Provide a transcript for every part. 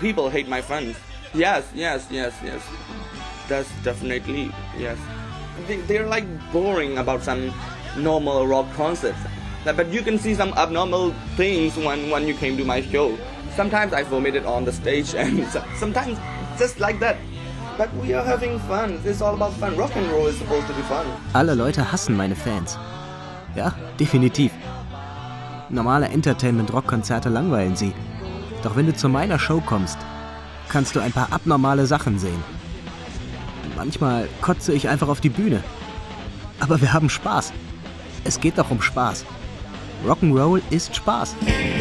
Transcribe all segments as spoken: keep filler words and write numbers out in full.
people hate my friends. Yes, yes, yes, yes. That's definitely, yes. They, they're like boring about some normal rock concerts. But you can see some abnormal things when, when you came to my show. Sometimes I vomited on the stage and sometimes just like that. But we are having fun. It's all about fun. Rock and roll is supposed to be fun. Alle Leute hassen meine Fans. Ja, definitiv. Normale Entertainment-Rock-Konzerte langweilen sie. Doch wenn du zu meiner Show kommst, kannst du ein paar abnormale Sachen sehen. Manchmal kotze ich einfach auf die Bühne. Aber wir haben Spaß. Es geht doch um Spaß. Rock'n'Roll ist Spaß.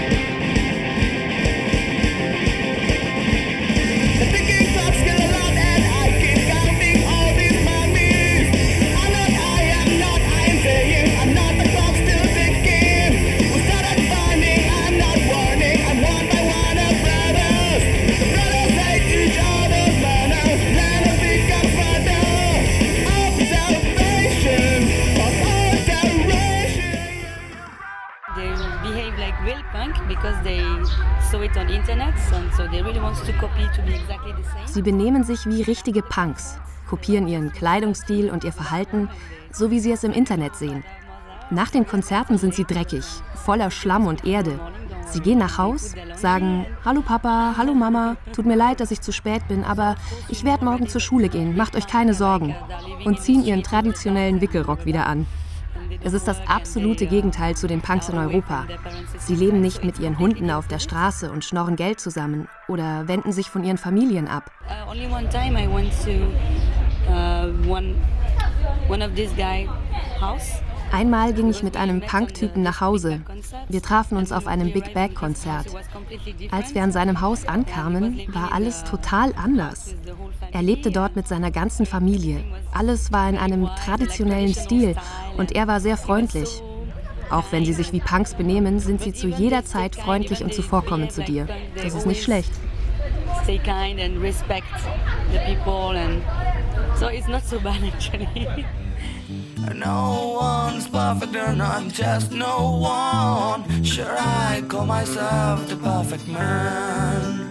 Sie benehmen sich wie richtige Punks, kopieren ihren Kleidungsstil und ihr Verhalten, so wie sie es im Internet sehen. Nach den Konzerten sind sie dreckig, voller Schlamm und Erde. Sie gehen nach Haus, sagen, hallo Papa, hallo Mama, tut mir leid, dass ich zu spät bin, aber ich werde morgen zur Schule gehen, macht euch keine Sorgen. Und ziehen ihren traditionellen Wickelrock wieder an. Es ist das absolute Gegenteil zu den Punks in Europa. Sie leben nicht mit ihren Hunden auf der Straße und schnorren Geld zusammen oder wenden sich von ihren Familien ab. Uh, only one time I went to uh, one, one of this guy house. Einmal ging ich mit einem Punk-Typen nach Hause. Wir trafen uns auf einem Big Bag-Konzert. Als wir an seinem Haus ankamen, war alles total anders. Er lebte dort mit seiner ganzen Familie. Alles war in einem traditionellen Stil und er war sehr freundlich. Auch wenn sie sich wie Punks benehmen, sind sie zu jeder Zeit freundlich und zuvorkommend zu dir. Das ist nicht schlecht. Stay kind and respect the people and so it's not so bad actually. No one's perfect and I'm just no one. Sure, I call myself the perfect man.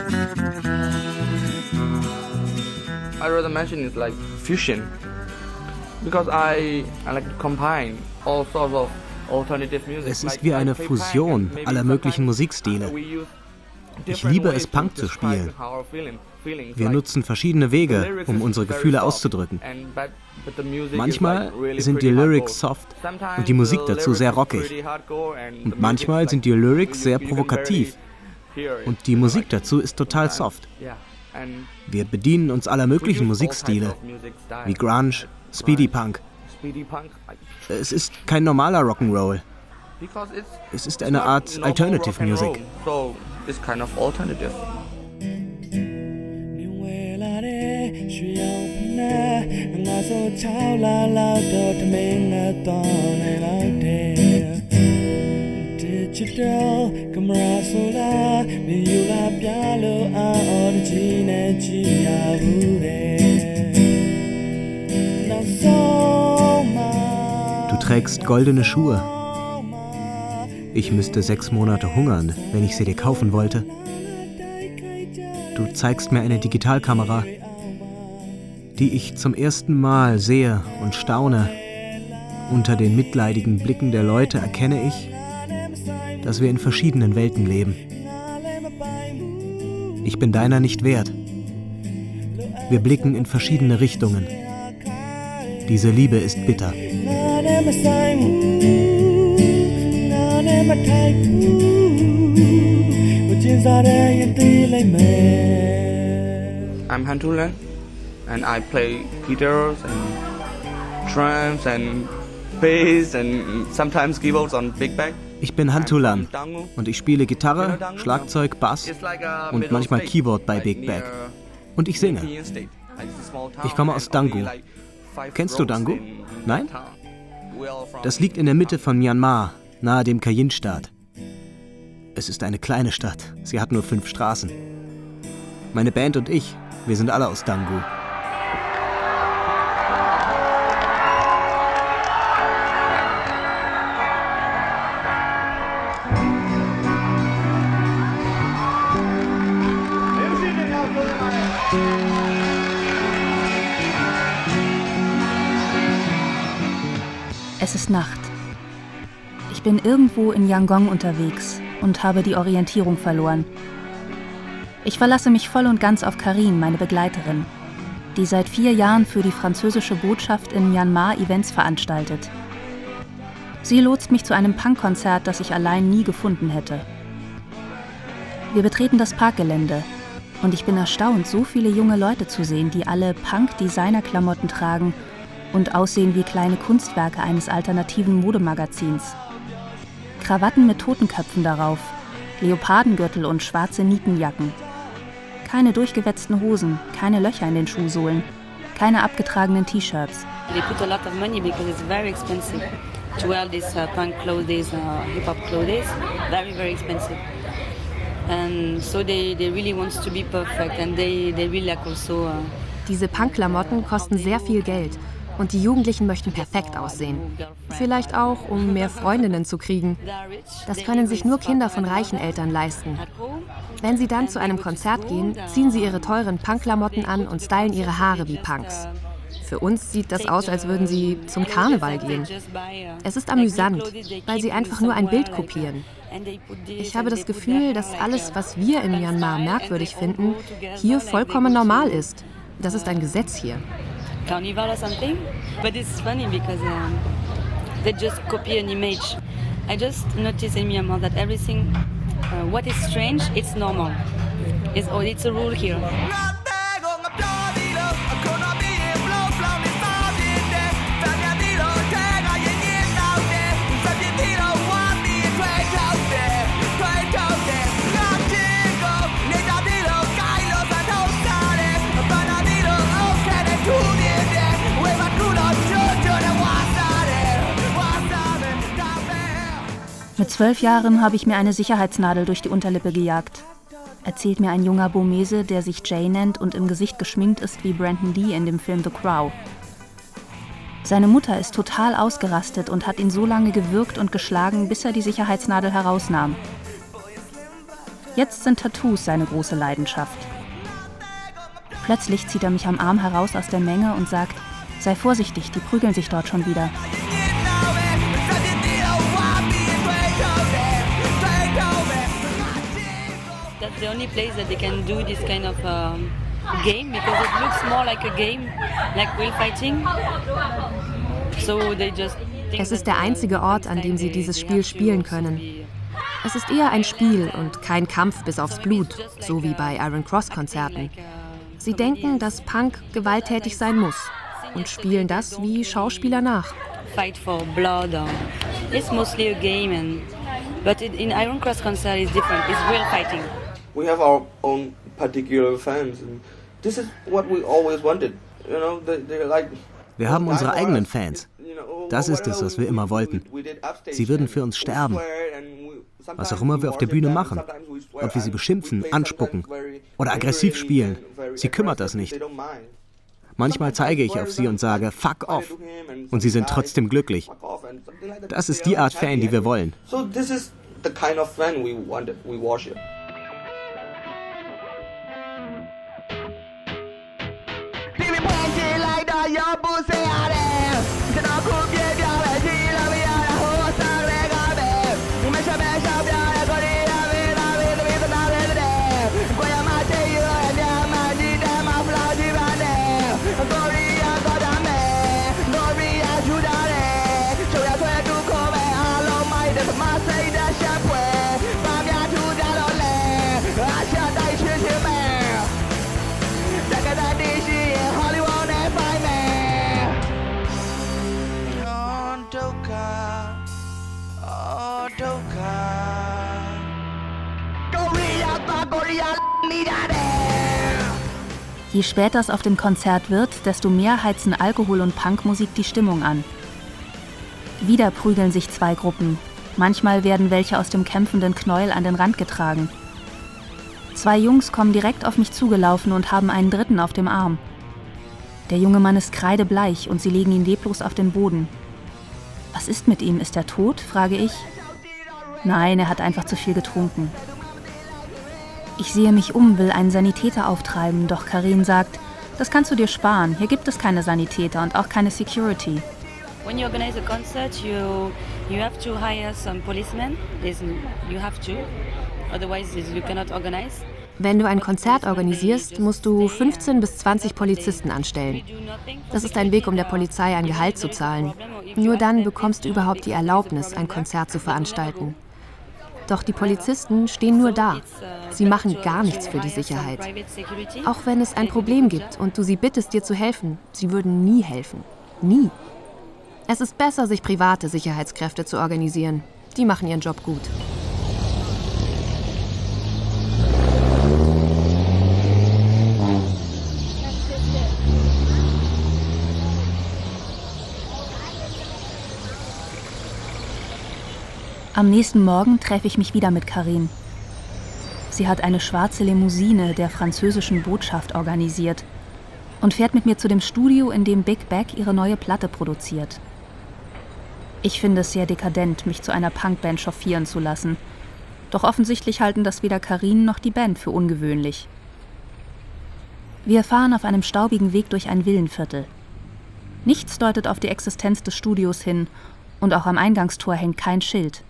I rather mention it's like fusion. Because I, I like to combine all sorts of alternative music. Es ist wie eine Fusion aller möglichen Musikstile. Ich liebe es, Punk zu spielen. Wir nutzen verschiedene Wege, um unsere Gefühle auszudrücken. Manchmal sind die Lyrics soft und die Musik dazu sehr rockig. Und manchmal sind die Lyrics sehr provokativ und die Musik dazu ist total soft. Wir bedienen uns aller möglichen Musikstile, wie Grunge, Speedy Punk. Es ist kein normaler Rock'n'Roll. Es ist eine Art Alternative Music. It's kind of alternative. Du trägst goldene Schuhe. Ich müsste sechs Monate hungern, wenn ich sie dir kaufen wollte. Du zeigst mir eine Digitalkamera, die ich zum ersten Mal sehe und staune. Unter den mitleidigen Blicken der Leute erkenne ich, dass wir in verschiedenen Welten leben. Ich bin deiner nicht wert. Wir blicken in verschiedene Richtungen. Diese Liebe ist bitter. I'm Hantulan and I play guitars and drums and bass and sometimes keyboards on Big Bag. Ich bin Hantulan und ich spiele Gitarre, Schlagzeug, Bass und manchmal Keyboard bei Big Bag. Und ich singe. Ich komme aus Dangu. Kennst du Dangu? Nein? Das liegt in der Mitte von Myanmar, nahe dem Kayin-Staat. Es ist eine kleine Stadt. Sie hat nur fünf Straßen. Meine Band und ich, wir sind alle aus Dangu. Es ist Nacht. Ich bin irgendwo in Yangon unterwegs und habe die Orientierung verloren. Ich verlasse mich voll und ganz auf Karin, meine Begleiterin, die seit vier Jahren für die französische Botschaft in Myanmar Events veranstaltet. Sie lotst mich zu einem Punkkonzert, das ich allein nie gefunden hätte. Wir betreten das Parkgelände und ich bin erstaunt, so viele junge Leute zu sehen, die alle Punk-Designer-Klamotten tragen und aussehen wie kleine Kunstwerke eines alternativen Modemagazins. Krawatten mit Totenköpfen darauf, Leopardengürtel und schwarze Nietenjacken. Keine durchgewetzten Hosen, keine Löcher in den Schuhsohlen, keine abgetragenen T-Shirts. They put a lot of money because it's very expensive to wear these uh, punk clothes, uh, hip-hop clothes. Very, very expensive. And so they, they really want to be perfect and they, they really like also... Uh, Diese Punk-Klamotten kosten sehr viel Geld. Und die Jugendlichen möchten perfekt aussehen. Vielleicht auch, um mehr Freundinnen zu kriegen. Das können sich nur Kinder von reichen Eltern leisten. Wenn sie dann zu einem Konzert gehen, ziehen sie ihre teuren Punk-Klamotten an und stylen ihre Haare wie Punks. Für uns sieht das aus, als würden sie zum Karneval gehen. Es ist amüsant, weil sie einfach nur ein Bild kopieren. Ich habe das Gefühl, dass alles, was wir in Myanmar merkwürdig finden, hier vollkommen normal ist. Das ist ein Gesetz hier. Carnival or something, but it's funny because um, they just copy an image. I just noticed in Myanmar that everything, uh, what is strange, it's normal. It's, oh, it's a rule here. Mit zwölf Jahren habe ich mir eine Sicherheitsnadel durch die Unterlippe gejagt, erzählt mir ein junger Burmese, der sich Jay nennt und im Gesicht geschminkt ist wie Brandon Lee in dem Film The Crow. Seine Mutter ist total ausgerastet und hat ihn so lange gewürgt und geschlagen, bis er die Sicherheitsnadel herausnahm. Jetzt sind Tattoos seine große Leidenschaft. Plötzlich zieht er mich am Arm heraus aus der Menge und sagt, sei vorsichtig, die prügeln sich dort schon wieder. That's the only place that they can do this kind of um, game because it looks more like a game, like real fighting. So they just Es ist der einzige Ort, an dem sie dieses Spiel spielen können. Es ist eher ein Spiel und kein Kampf bis aufs Blut, so wie bei Iron Cross Konzerten. Sie denken, dass Punk gewalttätig sein muss und spielen das wie Schauspieler nach. Fight for blood. It's mostly a game, and but in Iron Cross concert is different. It's real fighting. We have our own particular fans, and this is what we always wanted. You know, they, they're like. Wir haben unsere eigenen Fans. Das ist es, was wir immer wollten. Sie würden für uns sterben. Was auch immer wir auf der Bühne machen. Ob wir sie beschimpfen, anspucken oder aggressiv spielen. Sie kümmert das nicht. Manchmal zeige ich auf sie und sage, fuck off. Und sie sind trotzdem glücklich. Das ist die Art Fan, die wir wollen. So this is the kind of fan we wanted, we worship. Je später es auf dem Konzert wird, desto mehr heizen Alkohol und Punkmusik die Stimmung an. Wieder prügeln sich zwei Gruppen. Manchmal werden welche aus dem kämpfenden Knäuel an den Rand getragen. Zwei Jungs kommen direkt auf mich zugelaufen und haben einen dritten auf dem Arm. Der junge Mann ist kreidebleich und sie legen ihn leblos auf den Boden. Was ist mit ihm? Ist er tot? Frage ich. Nein, er hat einfach zu viel getrunken. Ich sehe mich um, will einen Sanitäter auftreiben, doch Karin sagt, das kannst du dir sparen, hier gibt es keine Sanitäter und auch keine Security. When you organize a concert, you you have to hire some policemen. There's, you have to, otherwise you cannot organize. Wenn du ein Konzert organisierst, musst du fünfzehn bis zwanzig Polizisten anstellen. Das ist ein Weg, um der Polizei ein Gehalt zu zahlen. Nur dann bekommst du überhaupt die Erlaubnis, ein Konzert zu veranstalten. Doch die Polizisten stehen nur da. Sie machen gar nichts für die Sicherheit. Auch wenn es ein Problem gibt und du sie bittest, dir zu helfen, sie würden nie helfen. Nie. Es ist besser, sich private Sicherheitskräfte zu organisieren. Die machen ihren Job gut. Am nächsten Morgen treffe ich mich wieder mit Karin. Sie hat eine schwarze Limousine der französischen Botschaft organisiert und fährt mit mir zu dem Studio, in dem Big Bag ihre neue Platte produziert. Ich finde es sehr dekadent, mich zu einer Punkband chauffieren zu lassen. Doch offensichtlich halten das weder Karin noch die Band für ungewöhnlich. Wir fahren auf einem staubigen Weg durch ein Villenviertel. Nichts deutet auf die Existenz des Studios hin und auch am Eingangstor hängt kein Schild.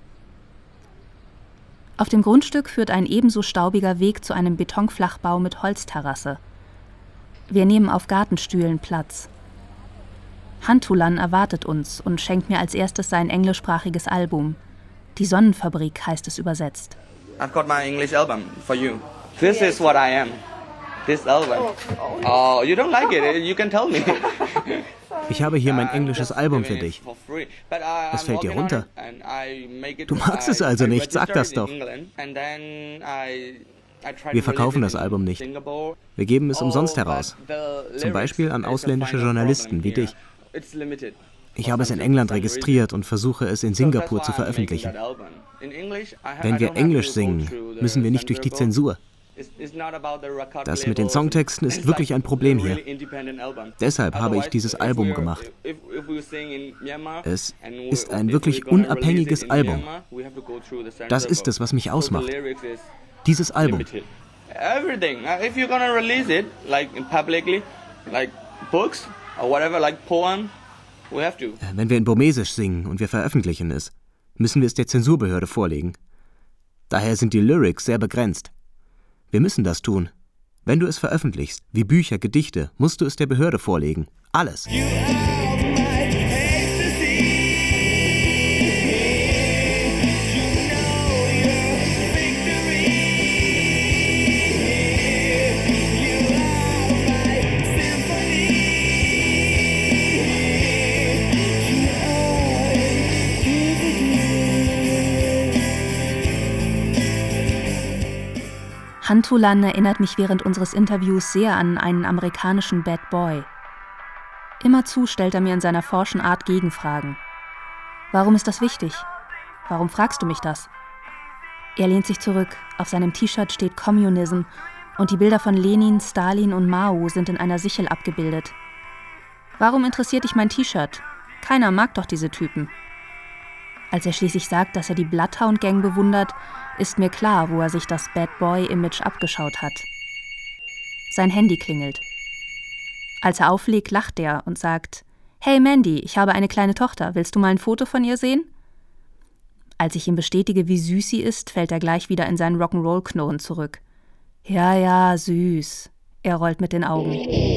Auf dem Grundstück führt ein ebenso staubiger Weg zu einem Betonflachbau mit Holzterrasse. Wir nehmen auf Gartenstühlen Platz. Hantulan erwartet uns und schenkt mir als erstes sein englischsprachiges Album. Die Sonnenfabrik heißt es übersetzt. I've got my English album for you. This is what I am. This album. Oh, you don't like it? You can tell me. Ich habe hier mein englisches Album für dich. Es fällt dir runter. Du magst es also nicht, sag das doch. Wir verkaufen das Album nicht. Wir geben es umsonst heraus. Zum Beispiel an ausländische Journalisten wie dich. Ich habe es in England registriert und versuche es in Singapur zu veröffentlichen. Wenn wir Englisch singen, müssen wir nicht durch die Zensur. Das mit den Songtexten ist wirklich ein Problem hier. Deshalb habe ich dieses Album gemacht. Es ist ein wirklich unabhängiges Album. Das ist es, was mich ausmacht. Dieses Album. Wenn wir in Burmesisch singen und wir veröffentlichen es, müssen wir es der Zensurbehörde vorlegen. Daher sind die Lyrics sehr begrenzt. Wir müssen das tun. Wenn du es veröffentlichst, wie Bücher, Gedichte, musst du es der Behörde vorlegen. Alles. Hantulan erinnert mich während unseres Interviews sehr an einen amerikanischen Bad Boy. Immerzu stellt er mir in seiner forschen Art Gegenfragen. Warum ist das wichtig? Warum fragst du mich das? Er lehnt sich zurück, auf seinem T-Shirt steht Communism und die Bilder von Lenin, Stalin und Mao sind in einer Sichel abgebildet. Warum interessiert dich mein T-Shirt? Keiner mag doch diese Typen. Als er schließlich sagt, dass er die Bloodhound Gang bewundert, ist mir klar, wo er sich das Bad Boy-Image abgeschaut hat. Sein Handy klingelt. Als er auflegt, lacht er und sagt: »Hey Mandy, ich habe eine kleine Tochter, willst du mal ein Foto von ihr sehen?« Als ich ihm bestätige, wie süß sie ist, fällt er gleich wieder in seinen Rock'n'Roll-Knurren zurück. »Ja, ja, süß«, er rollt mit den Augen.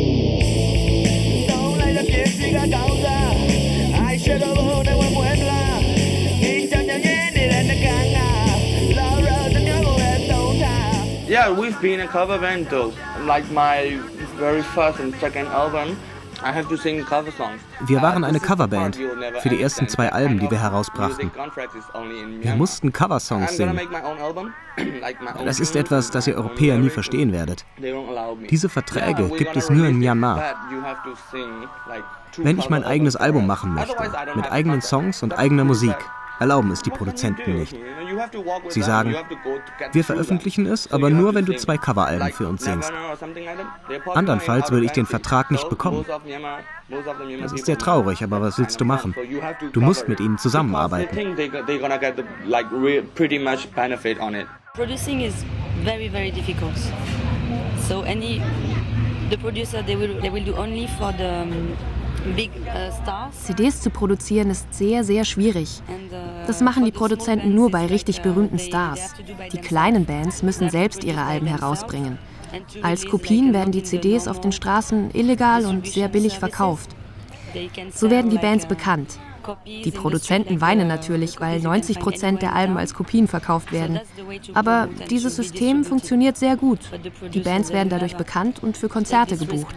Yeah, we've been a cover band though. Like my very first and second album, I have to sing cover songs. Wir waren eine Coverband für die ersten zwei Alben, die wir herausbrachten. Wir mussten Coversongs singen. Das ist etwas, das ihr Europäer nie verstehen werdet. Diese Verträge gibt es nur in Myanmar. Wenn ich mein eigenes Album machen möchte, mit eigenen Songs und eigener Musik, erlauben es die Produzenten nicht. Sie sagen, wir veröffentlichen es, aber nur, wenn du zwei Coveralben für uns singst. Andernfalls würde ich den Vertrag nicht bekommen. Das ist sehr traurig, aber was willst du machen? Du musst mit ihnen zusammenarbeiten. Producing is very, very difficult. So any the producer they will they will do only for the C Ds zu produzieren ist sehr, sehr schwierig. Das machen die Produzenten nur bei richtig berühmten Stars. Die kleinen Bands müssen selbst ihre Alben herausbringen. Als Kopien werden die C Ds auf den Straßen illegal und sehr billig verkauft. So werden die Bands bekannt. Die Produzenten weinen natürlich, weil neunzig Prozent der Alben als Kopien verkauft werden. Aber dieses System funktioniert sehr gut. Die Bands werden dadurch bekannt und für Konzerte gebucht.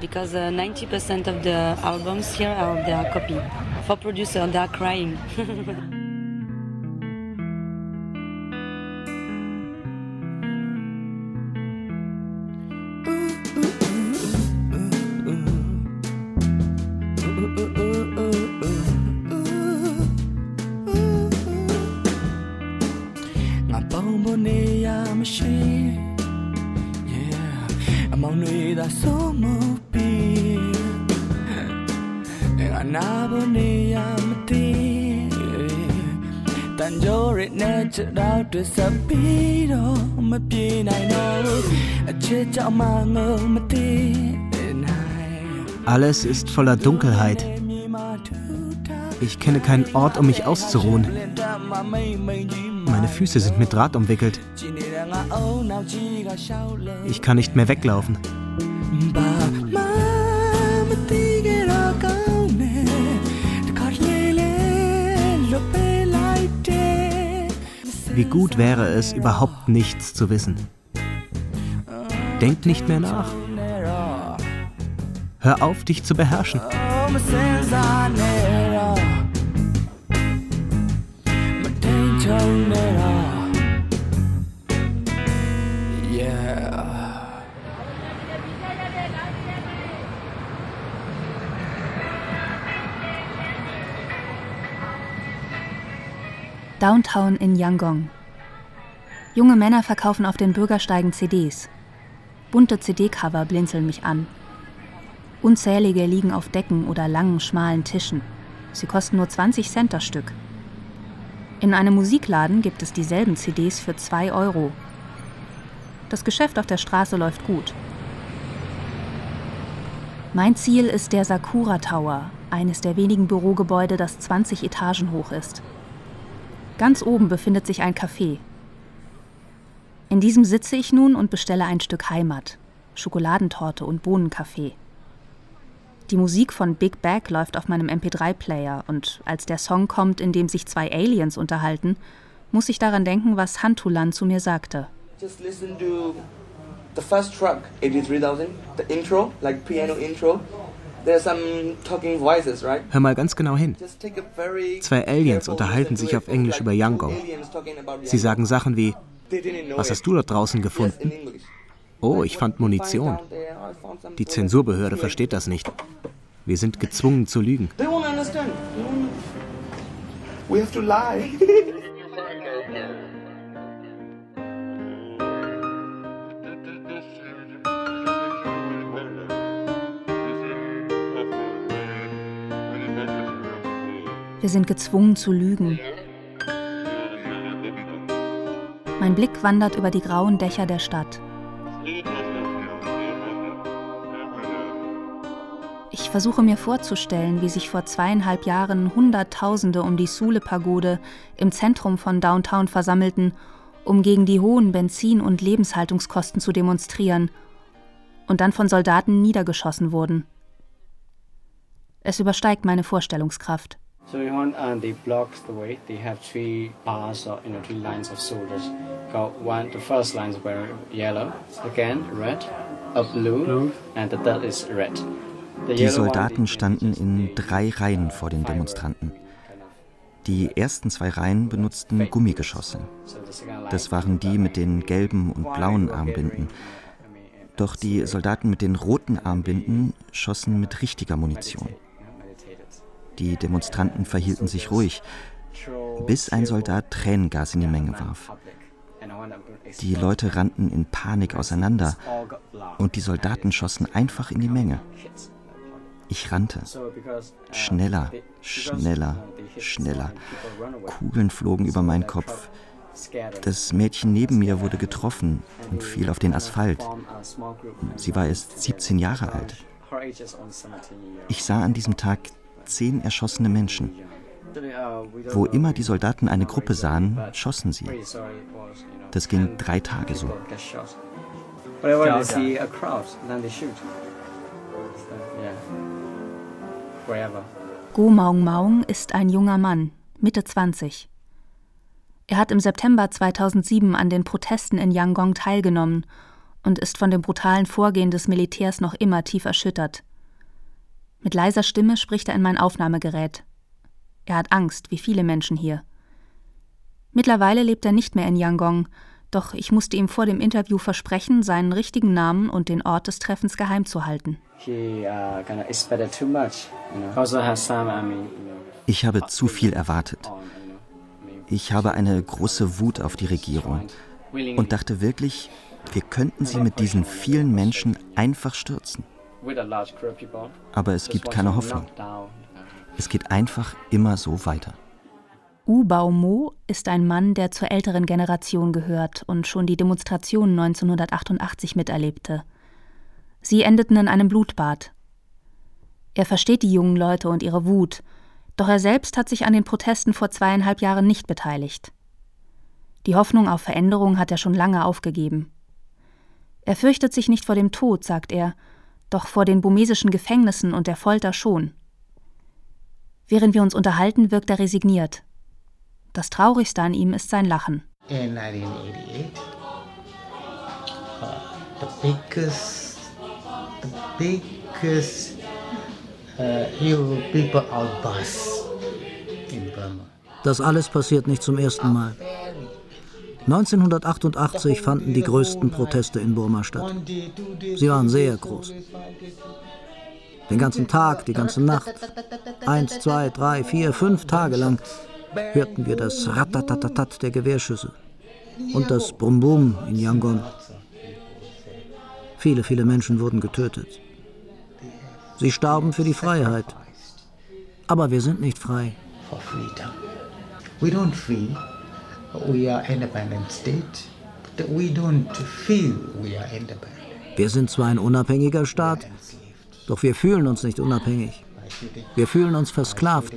Alles ist voller Dunkelheit. Ich kenne keinen Ort, um mich auszuruhen. Meine Füße sind mit Draht umwickelt. Ich kann nicht mehr weglaufen. Wie gut wäre es, überhaupt nichts zu wissen. Denk nicht mehr nach. Hör auf, dich zu beherrschen. Downtown in Yangon. Junge Männer verkaufen auf den Bürgersteigen C Ds. Bunte C D-Cover blinzeln mich an. Unzählige liegen auf Decken oder langen, schmalen Tischen. Sie kosten nur zwanzig Cent das Stück. In einem Musikladen gibt es dieselben C Ds für zwei Euro. Das Geschäft auf der Straße läuft gut. Mein Ziel ist der Sakura Tower, eines der wenigen Bürogebäude, das zwanzig Etagen hoch ist. Ganz oben befindet sich ein Café. In diesem sitze ich nun und bestelle ein Stück Heimat, Schokoladentorte und Bohnenkaffee. Die Musik von Big Bag läuft auf meinem M P drei Player und als der Song kommt, in dem sich zwei Aliens unterhalten, muss ich daran denken, was Hantulan zu mir sagte. Just listen to the first track, eighty-three thousand, the intro, like piano intro. There's some talking voices, right? Hör mal ganz genau hin. Zwei Aliens unterhalten sich auf Englisch über Yangon. Sie sagen Sachen wie: Was hast du dort draußen gefunden? Oh, ich fand Munition. Die Zensurbehörde versteht das nicht. Wir sind gezwungen zu lügen. Wir sind gezwungen zu lügen. Mein Blick wandert über die grauen Dächer der Stadt. Ich versuche mir vorzustellen, wie sich vor zweieinhalb Jahren Hunderttausende um die Sule-Pagode im Zentrum von Downtown versammelten, um gegen die hohen Benzin- und Lebenshaltungskosten zu demonstrieren und dann von Soldaten niedergeschossen wurden. Es übersteigt meine Vorstellungskraft. So on, uh, they block the way. They have three bars, or you know, three lines of soldiers. Got one. The first line is very yellow. Again, red, a blue, blue. And the third is red. The Die Soldaten standen in drei Reihen vor den Demonstranten. Die ersten zwei Reihen benutzten Gummigeschosse. Das waren die mit den gelben und blauen Armbinden. Doch die Soldaten mit den roten Armbinden schossen mit richtiger Munition. Die Demonstranten verhielten sich ruhig, bis ein Soldat Tränengas in die Menge warf. Die Leute rannten in Panik auseinander und die Soldaten schossen einfach in die Menge. Ich rannte. Schneller, schneller, schneller. Kugeln flogen über meinen Kopf. Das Mädchen neben mir wurde getroffen und fiel auf den Asphalt. Sie war erst siebzehn Jahre alt. Ich sah an diesem Tag zehn erschossene Menschen. Wo immer die Soldaten eine Gruppe sahen, schossen sie. Das ging drei Tage so. Go Maung Maung ist ein junger Mann, Mitte zwanzig. Er hat im September zweitausendsieben an den Protesten in Yangon teilgenommen und ist von dem brutalen Vorgehen des Militärs noch immer tief erschüttert. Mit leiser Stimme spricht er in mein Aufnahmegerät. Er hat Angst, wie viele Menschen hier. Mittlerweile lebt er nicht mehr in Yangon, doch ich musste ihm vor dem Interview versprechen, seinen richtigen Namen und den Ort des Treffens geheim zu halten. Ich habe zu viel erwartet. Ich habe eine große Wut auf die Regierung und dachte wirklich, wir könnten sie mit diesen vielen Menschen einfach stürzen. Aber es gibt keine Hoffnung. Es geht einfach immer so weiter. U Bao Mo ist ein Mann, der zur älteren Generation gehört und schon die Demonstrationen neunzehnhundertachtundachtzig miterlebte. Sie endeten in einem Blutbad. Er versteht die jungen Leute und ihre Wut, doch er selbst hat sich an den Protesten vor zweieinhalb Jahren nicht beteiligt. Die Hoffnung auf Veränderung hat er schon lange aufgegeben. Er fürchtet sich nicht vor dem Tod, sagt er, doch vor den burmesischen Gefängnissen und der Folter schon. Während wir uns unterhalten, wirkt er resigniert. Das Traurigste an ihm ist sein Lachen. In nineteen eighty-eight, uh, the biggest, the biggest uh, hero people outburst in Burma. Das alles passiert nicht zum ersten Mal. neunzehnhundertachtundachtzig fanden die größten Proteste in Burma statt. Sie waren sehr groß. Den ganzen Tag, die ganze Nacht, eins, zwei, drei, vier, fünf Tage lang hörten wir das Ratatatatat der Gewehrschüsse und das Bum-Bum in Yangon. Viele, viele Menschen wurden getötet. Sie starben für die Freiheit. Aber wir sind nicht frei. We don't feel we are independent state, but we don't feel we are independent. Wir sind zwar ein unabhängiger Staat, doch wir fühlen uns nicht unabhängig. Wir fühlen uns versklavt.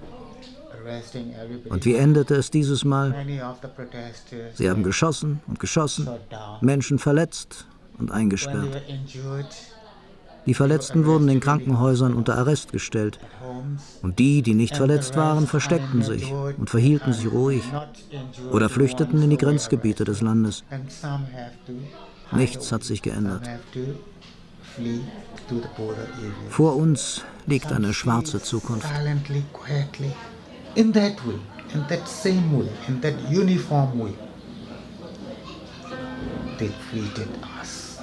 Und wie endete es dieses Mal? Sie haben geschossen und geschossen, Menschen verletzt und eingesperrt. Die Verletzten wurden in Krankenhäusern unter Arrest gestellt. Und die, die nicht verletzt waren, versteckten sich und verhielten sich ruhig oder flüchteten in die Grenzgebiete des Landes. Nichts hat sich geändert. Vor uns liegt eine schwarze Zukunft. In that way, in that same way, in that uniform way, they treated us.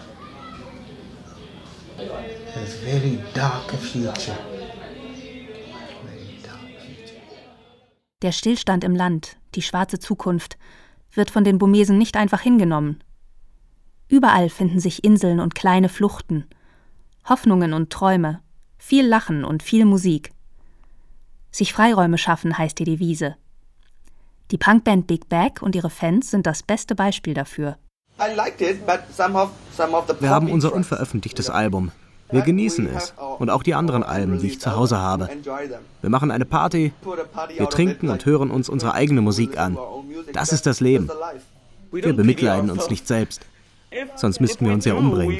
It's a very dark future. Very dark future. Der Stillstand im Land, die schwarze Zukunft, wird von den Burmesen nicht einfach hingenommen. Überall finden sich Inseln und kleine Fluchten, Hoffnungen und Träume, viel Lachen und viel Musik. Sich Freiräume schaffen heißt die Devise. Die Punkband Big Bag und ihre Fans sind das beste Beispiel dafür. Wir haben unser unveröffentlichtes Album. Wir genießen es und auch die anderen Alben, die ich zu Hause habe. Wir machen eine Party, wir trinken und hören uns unsere eigene Musik an. Das ist das Leben. Wir bemitleiden uns nicht selbst. Sonst müssten wir uns ja umbringen.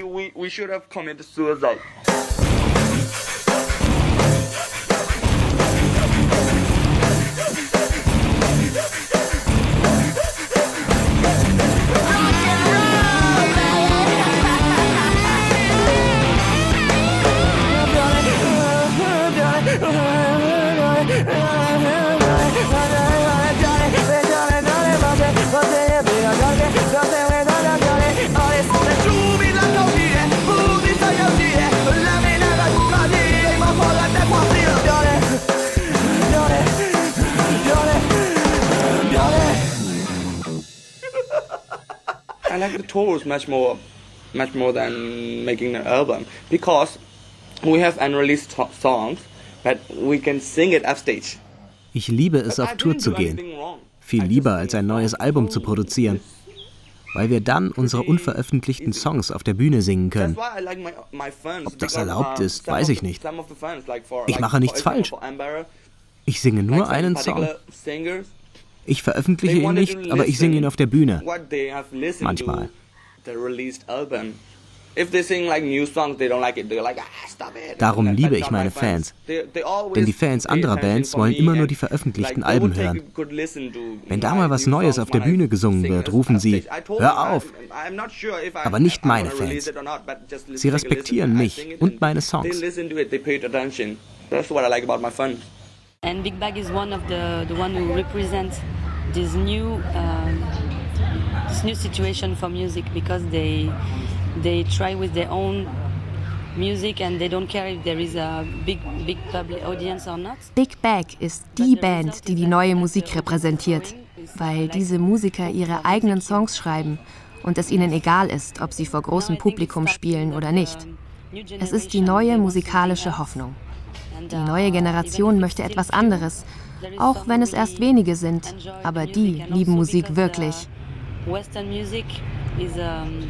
I like the tours much more, much more than making an album because we have unreleased songs, but we can sing it upstage. Ich liebe es, auf Tour zu gehen. Viel lieber, als ein neues Album zu produzieren. weil wir dann unsere unveröffentlichten Songs auf der Bühne singen können. Ob das erlaubt ist, weiß ich nicht. Ich mache nichts falsch. Ich singe nur einen Song. Ich veröffentliche ihn nicht, aber ich singe ihn auf der Bühne. Manchmal. Darum liebe ich meine Fans. Denn die Fans anderer Bands wollen immer nur die veröffentlichten Alben hören. Wenn da mal was Neues auf der Bühne gesungen wird, rufen sie, hör auf! Aber nicht meine Fans. Sie respektieren mich und meine Songs. And Big Bag is one of the the one who represents this new um, this new situation for music, because they they try with their own music and they don't care if there is a big big public audience or not. Big Bag ist die Band, die die neue Musik repräsentiert, weil diese Musiker ihre eigenen Songs schreiben und es ihnen egal ist, ob sie vor großem Publikum spielen oder nicht. Es ist die neue musikalische Hoffnung. Die neue Generation möchte etwas anderes, auch wenn es erst wenige sind, aber die lieben Musik wirklich. Western music is um,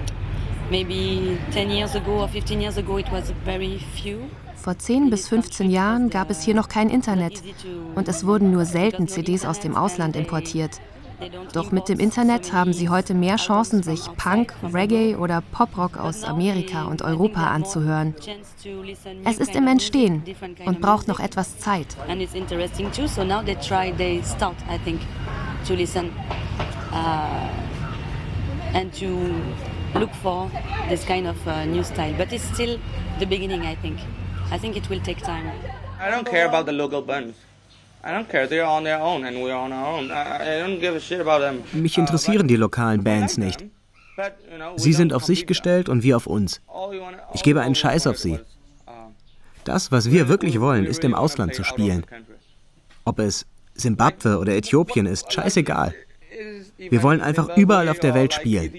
maybe ten years ago or fifteen years ago it was very few. Vor zehn bis fünfzehn Jahren gab es hier noch kein Internet und es wurden nur selten C Ds aus dem Ausland importiert. Doch mit dem Internet haben sie heute mehr Chancen, sich Punk, Reggae oder Poprock aus Amerika und Europa anzuhören. Es ist im Entstehen und braucht noch etwas Zeit. And it's interesting too, so now they try, they start, I think, to listen uh, and to look for this kind of uh, new style. But it's still the beginning, I think. I think it will take time. I don't care about the local bands. I don't care. They're on their own and we're on our own. I, I don't give a shit about them. Mich interessieren die lokalen Bands nicht. Sie sind auf sich gestellt und wir auf uns. Ich gebe einen Scheiß auf sie. Das, was wir wirklich wollen, ist im Ausland zu spielen. Ob es Simbabwe oder Äthiopien ist, scheißegal. Wir wollen einfach überall auf der Welt spielen.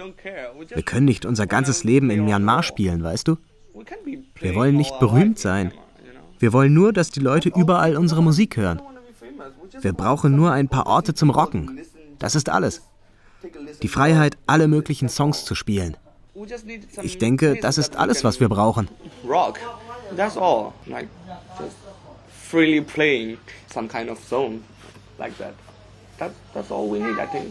Wir können nicht unser ganzes Leben in Myanmar spielen, weißt du? Wir wollen nicht berühmt sein. Wir wollen nur, dass die Leute überall unsere Musik hören. Wir brauchen nur ein paar Orte zum Rocken. Das ist alles. Die Freiheit, alle möglichen Songs zu spielen. Ich denke, das ist alles, was wir brauchen. Rock, that's all. Like just freely playing some kind of song like that. That's that's all we need, I think.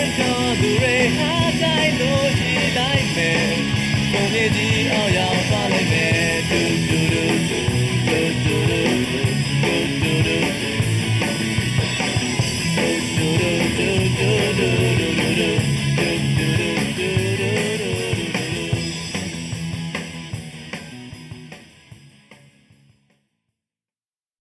Oh, yeah,